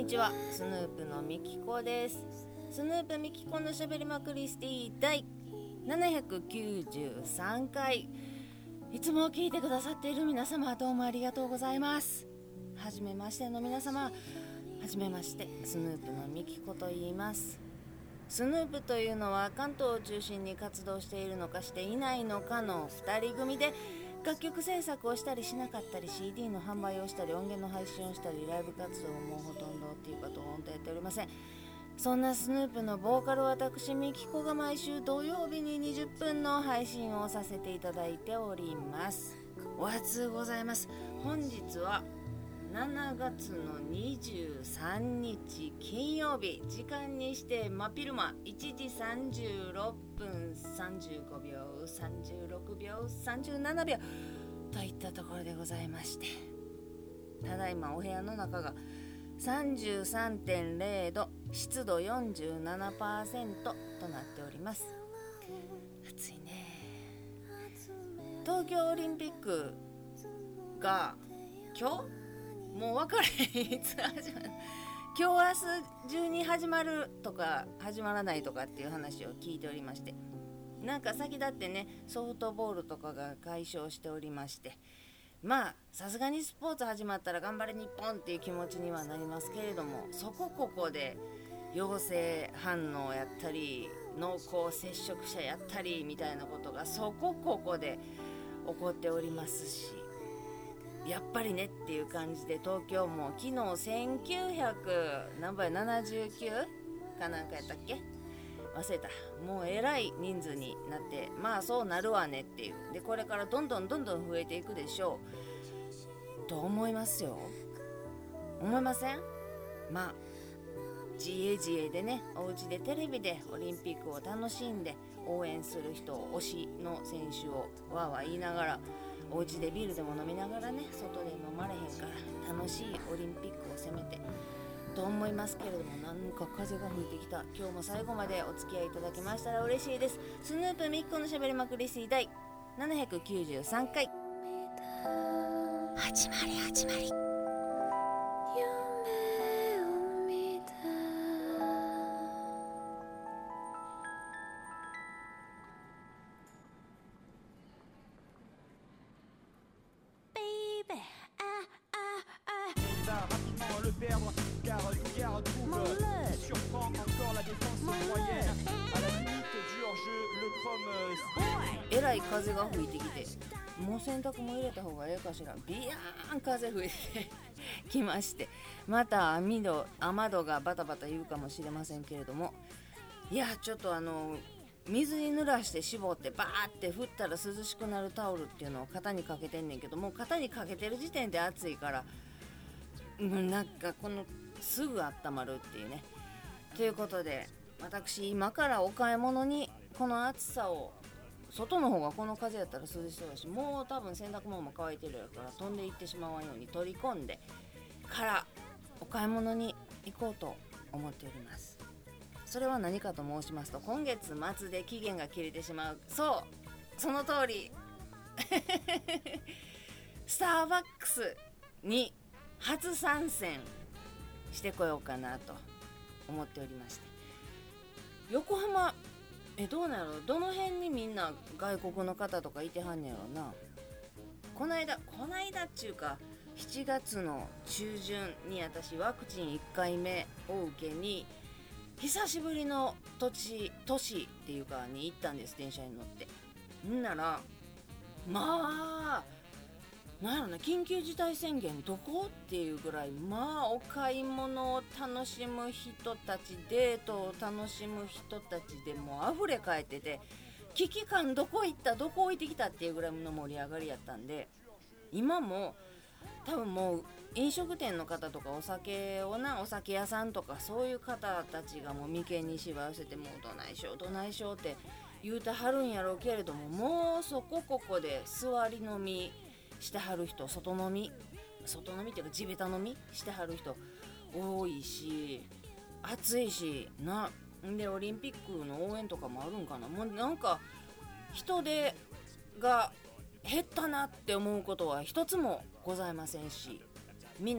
ちは、スヌープのみきこです。スヌープみきこのしゃべりまくりスティ第793回。いつも聞いてくださっている皆様、どうもありがとうございます。はじめましての皆様、はじめまして。スヌープのみきこと言います。スヌープというのは関東を中心に活動しているのかしていないのかの2人組で、楽曲制作をしたりしなかったり CD の販売をしたり音源の配信をしたりライブ活動もほとんどっていうかと本当やっておりません。そんなスヌープのボーカル私みきこが毎週土曜日に20分の配信をさせていただいております。お初ございます。本日は7月の23日金曜日、時間にして真昼間1時36分35秒36秒37秒といったところでございまして、ただいまお部屋の中が 33.0 度、湿度 47% となっております。暑いね。東京オリンピックが今日もう分からへん、いつ始まる、今日明日中に始まるとか始まらないとかっていう話を聞いておりまして、なんか先立ってねソフトボールとかが解消しておりまして、まあさすがにスポーツ始まったら頑張れ日本っていう気持ちにはなりますけれども、そこここで陽性反応やったり濃厚接触者やったりみたいなことがそこここで起こっておりますし、やっぱりねっていう感じで、東京も昨日1900何倍79かなんかやったっけ忘れた、もうえらい人数になって、まあそうなるわねっていうで、これからどんどん増えていくでしょうと思いますよ。思いません？まあ自営でね、お家でテレビでオリンピックを楽しんで応援する人、推しの選手をわーわー言いながら、お家でビールでも飲みながらね、外で飲まれへんから楽しいオリンピックを攻めてと思いますけれども、なんか風が吹いてきた。今日も最後までお付き合いいただきましたら嬉しいです。スヌープみっこのしゃべりまくり水第793回始まりえらい風が吹いてきて、もう洗濯も入れた方がええかしら。ビヤーン風吹いてきまして、また雨戸がバタバタ言うかもしれませんけれども、いやちょっと水に濡らして絞ってバーって振ったら涼しくなるタオルっていうのを肩にかけてんねんけど、もう肩にかけてる時点で暑いから、なんかすぐ温まるっていうね。ということで私今からお買い物に、この暑さを、外の方がこの風やったら涼しそうだし、もう多分洗濯物も乾いてるやから飛んでいってしまわんように取り込んでからお買い物に行こうと思っております。それは何かと申しますと、今月末で期限が切れてしまう、そうその通りスターバックスに初参戦してこようかなと思っておりまして、横浜どうなの、どの辺にみんな外国の方とかいてはんねやろな。こないだっちゅうか7月の中旬に私ワクチン1回目を受けに久しぶりの都市っていうかに行ったんです、電車に乗って。んならまあなんやろな、緊急事態宣言どこっていうぐらい、まあお買い物を楽しむ人たち、デートを楽しむ人たちでもう溢れ返ってて、危機感どこ行った、どこ置いてきたっていうぐらいの盛り上がりやったんで、今も多分もう飲食店の方とかお酒屋さんとかそういう方たちがもう眉間にしわ寄せて、もうどないしょうって言うてはるんやろうけれども、もうそこここで座り飲みしてはる人、外飲みっていうか地べた飲みしてはる人多いし、暑いしな。でオリンピックの応援とかもあるんかな。もうなんか人手が減ったなって思うことは一つもございませんし、みんな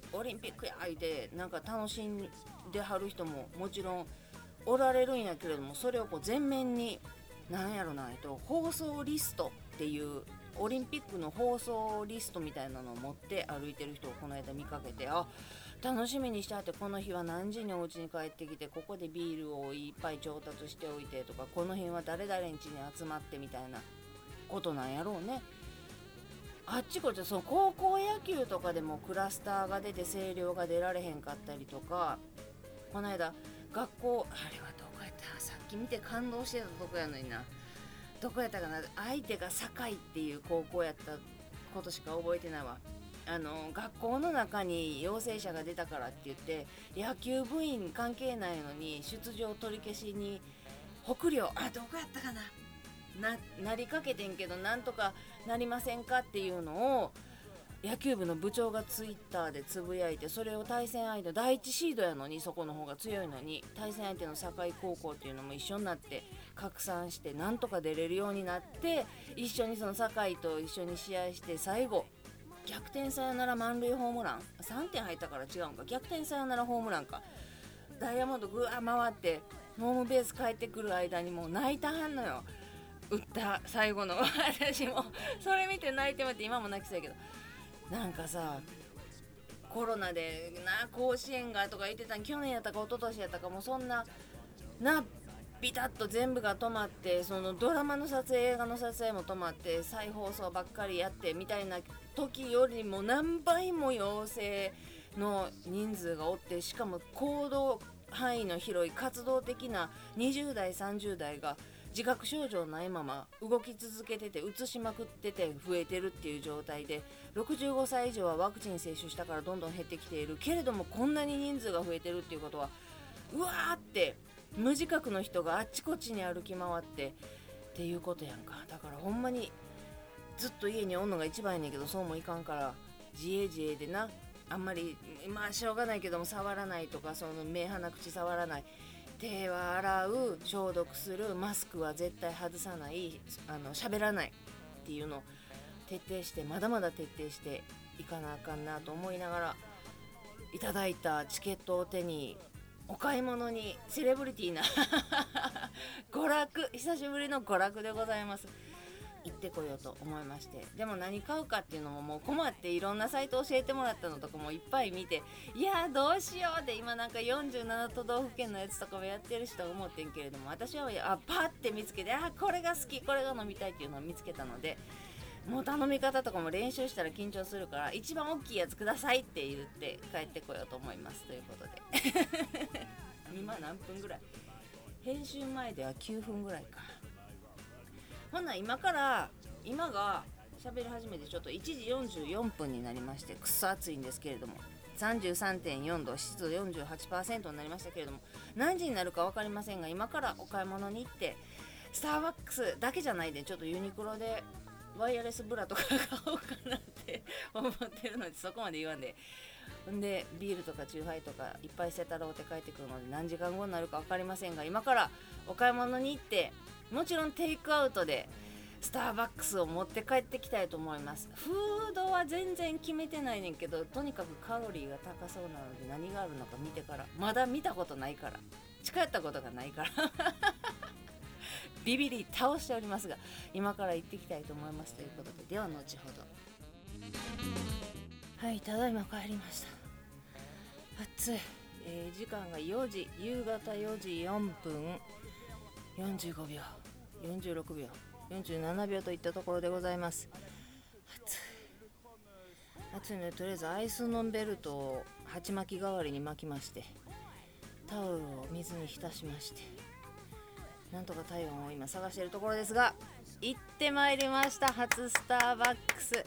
オリンピックやいてなんか楽しんではる人ももちろんおられるんやけれども、それをこう前面になんやろな放送リストっていうオリンピックの放送リストみたいなのを持って歩いてる人をこの間見かけて、あ、楽しみにしてあって、この日は何時にお家に帰ってきてここでビールをいっぱい調達しておいてとか、この辺は誰々ん家に集まってみたいなことなんやろうね。あっちこっちその高校野球とかでもクラスターが出て声量が出られへんかったりとか、この間学校あれはどこやった、さっき見て感動してたとこやのにな、どこやったかな、相手が堺っていう高校やったことしか覚えてないわ。学校の中に陽性者が出たからって言って野球部員関係ないのに出場取り消しに北陵、どこやったかなりかけてんけど、なんとかなりませんかっていうのを野球部の部長がツイッターでつぶやいて、それを対戦相手第一シードやのに、そこの方が強いのに対戦相手の堺高校っていうのも一緒になって拡散して、なんとか出れるようになって、一緒にその堺と一緒に試合して、最後逆転サヨナラ満塁ホームラン3点入ったから違うんか、逆転サヨナラホームランか、ダイヤモンドぐわ回ってホームベース帰ってくる間にもう泣いたはんのよ、打った最後の私もそれ見て泣いてもって今も泣きそうやけど、なんかさ、コロナでな甲子園がとか言ってたん、去年やったか一昨年やったか、もうそんななビタッと全部が止まって、そのドラマの撮影映画の撮影も止まって再放送ばっかりやってみたいな時よりも何倍も陽性の人数がおって、しかも行動範囲の広い活動的な20代30代が自覚症状ないまま動き続けてて、移しまくってて増えてるっていう状態で、65歳以上はワクチン接種したからどんどん減ってきているけれども、こんなに人数が増えてるっていうことは、うわーって無自覚の人があっちこっちに歩き回ってっていうことやんか。だからほんまにずっと家におんのが一番やねんけど、そうもいかんから自営自営でな、あんまりまあしょうがないけども触らないとか、その目鼻口触らない、手は洗う、消毒する、マスクは絶対外さない、喋らないっていうのを徹底して、まだまだ徹底していかなあかんなと思いながら、いただいたチケットを手にお買い物に、セレブリティな娯楽、久しぶりの娯楽でございます。行ってこようと思いまして、でも何買うかっていうのももう困って、いろんなサイト教えてもらったのとかもいっぱい見て、いやどうしようって、今なんか47都道府県のやつとかもやってる人思ってんけれども、私はパッて見つけて、これが好き、これが飲みたいっていうのを見つけたので、もう頼み方とかも練習したら緊張するから、一番大きいやつくださいって言って帰ってこようと思いますということで今何分ぐらい、編集前では9分ぐらいか。ほんな今が喋り始めてちょっと1時44分になりまして、くっそ暑いんですけれども、33.4 度、湿度 48% になりましたけれども、何時になるか分かりませんが、今からお買い物に行って、スターバックスだけじゃないで、ちょっとユニクロでワイヤレスブラとか買おうかなって思ってるので、そこまで言わんで、でビールとかチューハイとかいっぱいせたろうって帰ってくるので、何時間後になるか分かりませんが、今からお買い物に行って、もちろんテイクアウトでスターバックスを持って帰ってきたいと思います。フードは全然決めてないねんけど、とにかくカロリーが高そうなので、何があるのか見てから、まだ見たことないから、近寄ったことがないからビビり倒しておりますが、今から行ってきたいと思いますということで、では後ほど。はい、ただいま帰りました。暑い、時間が4時、夕方4時4分45秒46秒47秒といったところでございます。暑いので、とりあえずアイスノンベルトを鉢巻き代わりに巻きまして、タオルを水に浸しまして、なんとか体温を今探しているところですが、行ってまいりました。初スターバックス。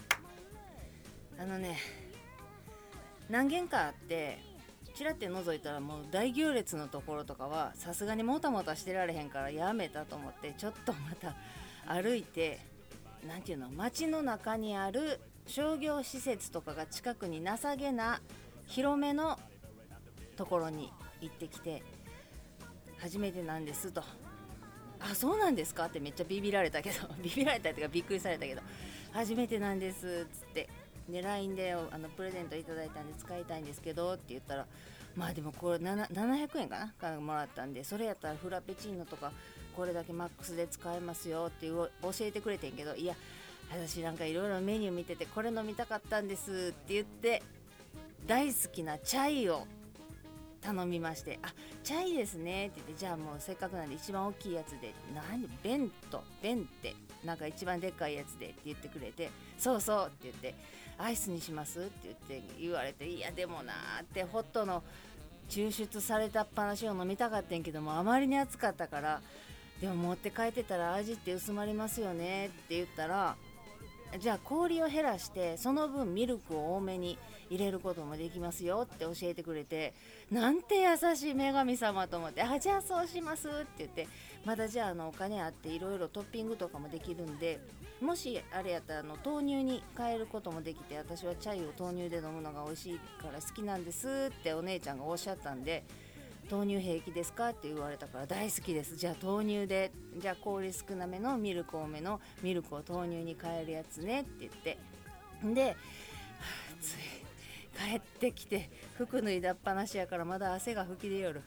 何軒かあって、ちらって覗いたらもう大行列のところとかはさすがにもたもたしてられへんからやめたと思って、ちょっとまた歩いて、なんていうの、街の中にある商業施設とかが近くに情けな広めのところに行ってきて、初めてなんですと。そうなんですかってめっちゃビビられたけどビビられたっていうかびっくりされたけど、初めてなんですっつって、 で LINE でプレゼントいただいたんで使いたいんですけどって言ったら、まあでもこれ700円かなからもらったんで、それやったらフラペチーノとかこれだけマックスで使えますよって教えてくれてんけど、いや私なんかいろいろメニュー見ててこれ飲みたかったんですって言って大好きなチャイを頼みまして、あ、チャイですねって言って、じゃあもうせっかくなんで一番大きいやつで、ベンってなんか一番でっかいやつでって言ってくれて、そうそうって言って、アイスにしますって言われて、いやでもなーってホットの抽出されたっぱなしを飲みたかったんけども、あまりに暑かったから、でも持って帰ってたら味って薄まりますよねって言ったら、じゃあ氷を減らしてその分ミルクを多めに入れることもできますよって教えてくれて、なんて優しい女神様と思って、あ、じゃあそうしますって言って、まだじゃあお金あっていろいろトッピングとかもできるんで、もしあれやったら豆乳に変えることもできて、私はチャイを豆乳で飲むのが美味しいから好きなんですってお姉ちゃんがおっしゃったんで、豆乳平気ですかって言われたから大好きです、じゃあ豆乳で、じゃあ氷少なめのミルク多めのミルクを豆乳に変えるやつねって言って、で、つい帰ってきて服脱いだっぱなしやからまだ汗が吹き出よる。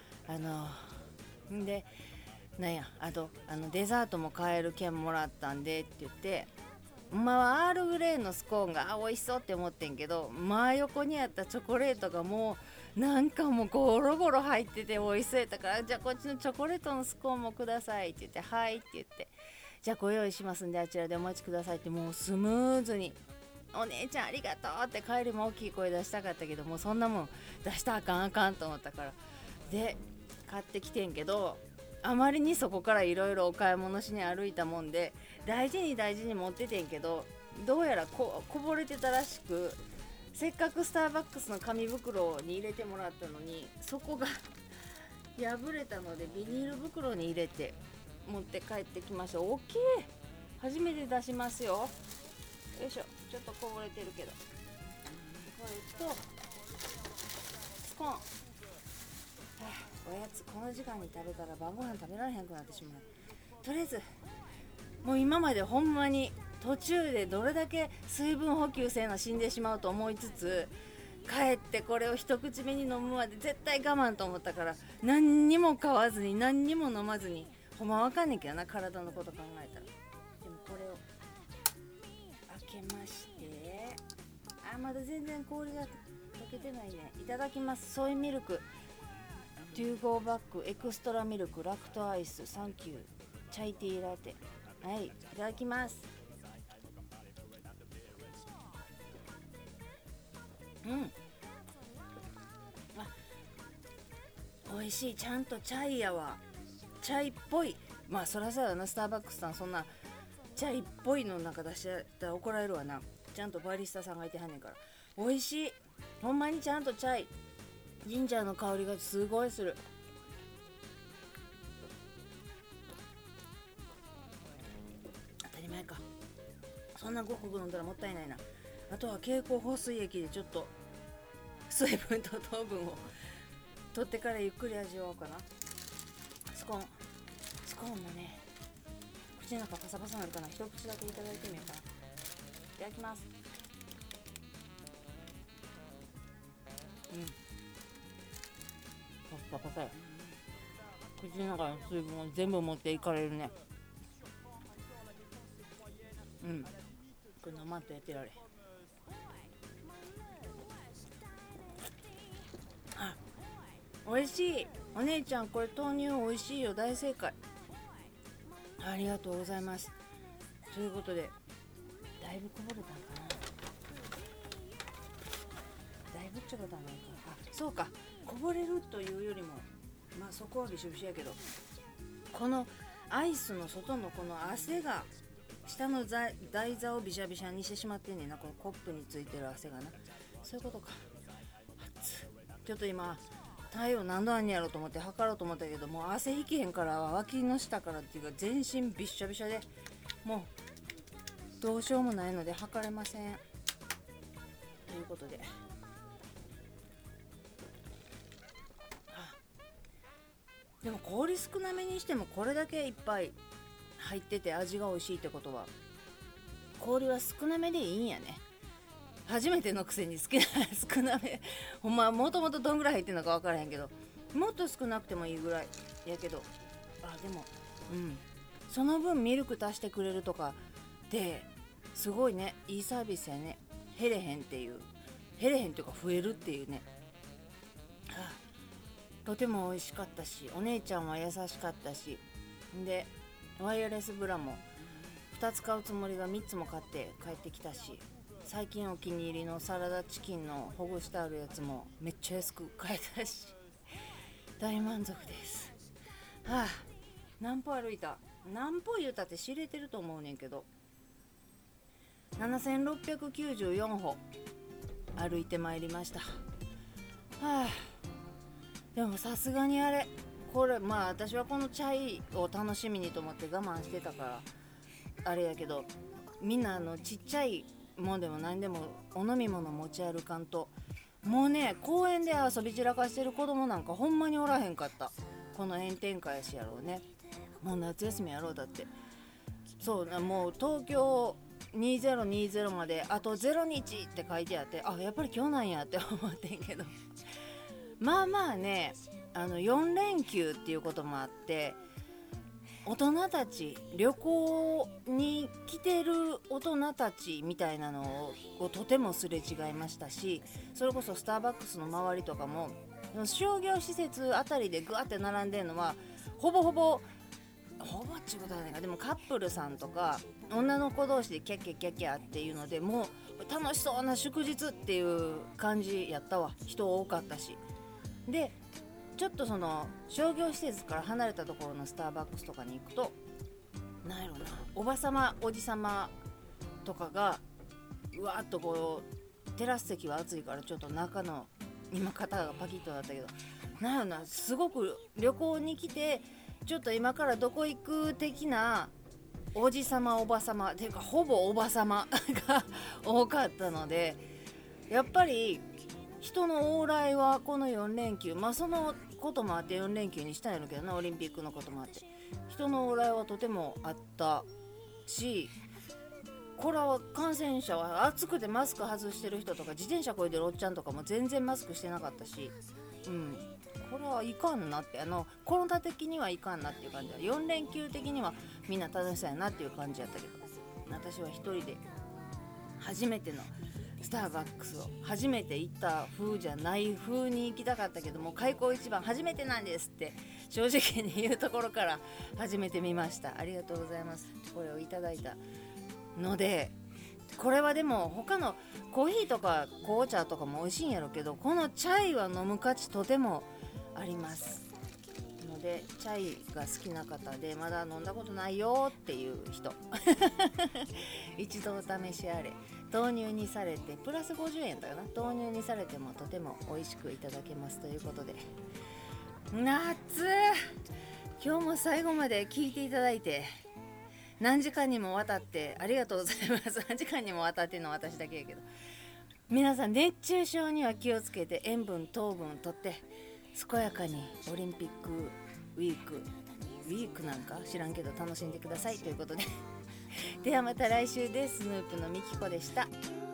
でなんや、あとデザートも買える券もらったんでって言って、まあアールグレーのスコーンが美味しそうって思ってんけど、真横にあったチョコレートがもうなんかもうゴロゴロ入ってて美味しそうやったから、じゃあこっちのチョコレートのスコーンもくださいって言って、はいって言って、じゃあご用意しますんであちらでお待ちくださいって、もうスムーズに、お姉ちゃんありがとうって帰りも大きい声出したかったけど、もうそんなもん出したらあかんと思ったから、で買ってきてんけど、あまりにそこからいろいろお買い物しに歩いたもんで大事に持っててんけど、どうやらこぼれてたらしく、せっかくスターバックスの紙袋に入れてもらったのにそこが破れたのでビニール袋に入れて持って帰ってきました。大きい、初めて出しますよ。よいしょ、ちょっとこぼれてるけど、これとスコーン、おやつこの時間に食べたら晩ご飯食べられへんくなってしまう。とりあえずもう今までほんまに途中でどれだけ水分補給せな死んでしまうと思いつつ、帰ってこれを一口目に飲むまで絶対我慢と思ったから、何にも買わずに何にも飲まずに、ほんまわかんねんけどな、体のこと考えたら。でもこれを開けまして、まだ全然氷が溶けてないね。いただきます。ソイミルクトゥーゴーバックエクストラミルクラクトアイスサンキューチャイティーラテ、はい、いただきます。美味しい、ちゃんとチャイやわ、チャイっぽい。まあそらそうやな、スターバックスさんそんなチャイっぽいのなんか出しったら怒られるわな。ちゃんとバリスタさんがいてはんねんから。美味しい、ほんまにちゃんとチャイ、ジンジャーの香りがすごいする。当たり前か、そんなごくごく飲んだらもったいないな。あとは経口補水液でちょっと水分と糖分を取ってからゆっくり味わおうかな。スコーンもね、口の中パサパサになるかな。一口だけいただいてみようかな。いただきます。パサパサや。口の中の水分を全部持っていかれるね。これ飲まんとやってられ。美味しい。お姉ちゃんこれ豆乳美味しいよ、大正解。ありがとうございます。ということでだいぶこぼれたんかな、だいぶちょこたんないか。そうか、こぼれるというよりもまあそこはびしょびしょやけど、このアイスの外のこの汗が下の台座をびしゃびしゃにしてしまってんねんな、このコップについてる汗がな。そういうことか。ちょっと今体温何度あんねやろと思って測ろうと思ったけど、もう汗引けへんから、脇の下からっていうか全身びっしゃびしゃで、もうどうしようもないので測れません。ということで、でも氷少なめにしてもこれだけいっぱい入ってて味が美味しいってことは、氷は少なめでいいんやね。 初めてのくせに少なめほんまもともとどんぐらい入ってんのか分からへんけど、もっと少なくてもいいぐらいやけど、でもその分ミルク足してくれるとかですごいね、いいサービスやね。減れへんっていうか増えるっていうね。とても美味しかったし、お姉ちゃんは優しかったし、でワイヤレスブラも2つ買うつもりが3つも買って帰ってきたし、最近お気に入りのサラダチキンのほぐしてあるやつもめっちゃ安く買えたし、大満足です。何歩歩いた？何歩言うたって知れてると思うねんけど、7694歩歩いてまいりました。でもさすがにこれ私はこのチャイを楽しみにと思って我慢してたからあれやけど、みんなちっちゃいもんでも何でもお飲み物持ち歩かんと、もうね、公園で遊び散らかしてる子供なんかほんまにおらへんかった。この炎天下やしやろうね。もう夏休みやろう。だってそうもう東京2020まであと0日って書いてあって、やっぱり今日なんやって思ってんけどね、4連休っていうこともあって、大人たち旅行に来てる大人たちみたいなのをとてもすれ違いましたし、それこそスターバックスの周りとかも商業施設あたりでグワって並んでるのはほぼっていうことはないか、でもカップルさんとか女の子同士でキャッキャキャッキャっていうので、もう楽しそうな祝日っていう感じやったわ。人多かったし、でちょっとその商業施設から離れたところのスターバックスとかに行くと、なんやろな、おばさまおじさまとかがうわーっとこう、テラス席は暑いからちょっと中の今肩がパキッとなったけど、なんやろな、すごく旅行に来てちょっと今からどこ行く的なおじさまおばさまていうかほぼおばさまが多かったので、やっぱり人の往来はこの4連休、そのこともあって4連休にしたんやろうけどな、オリンピックのこともあって人の往来はとてもあったし、これは感染者は暑くてマスク外してる人とか自転車こいでるおっちゃんとかも全然マスクしてなかったし、これはいかんなって、コロナ的にはいかんなっていう感じだ。4連休的にはみんな楽しそうやなっていう感じやったけど、私は一人で初めてのスターバックスを初めて行った風じゃない風に行きたかったけども、開口一番初めてなんですって正直に言うところから始めてみました。ありがとうございます。これをいただいたので、これはでも他のコーヒーとか紅茶とかも美味しいんやろうけど、このチャイは飲む価値とてもありますので、チャイが好きな方でまだ飲んだことないよっていう人一度お試しあれ。豆乳にされてプラス50円だよな。豆乳にされてもとても美味しくいただけますということで、夏今日も最後まで聞いていただいて何時間にもわたってありがとうございます。何時間にもわたっての私だけやけど、皆さん熱中症には気をつけて塩分糖分とって健やかにオリンピックウィークなんか知らんけど楽しんでくださいということでではまた来週です。スヌープのみきこでした。